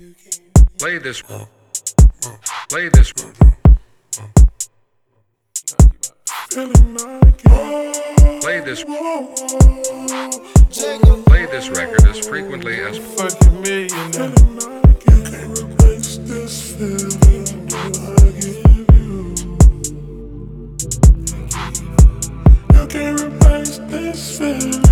Play this. Play this. Play this. Play this record as frequently as fucking millionaire. You can't replace this feeling I give you. You can't replace this feeling.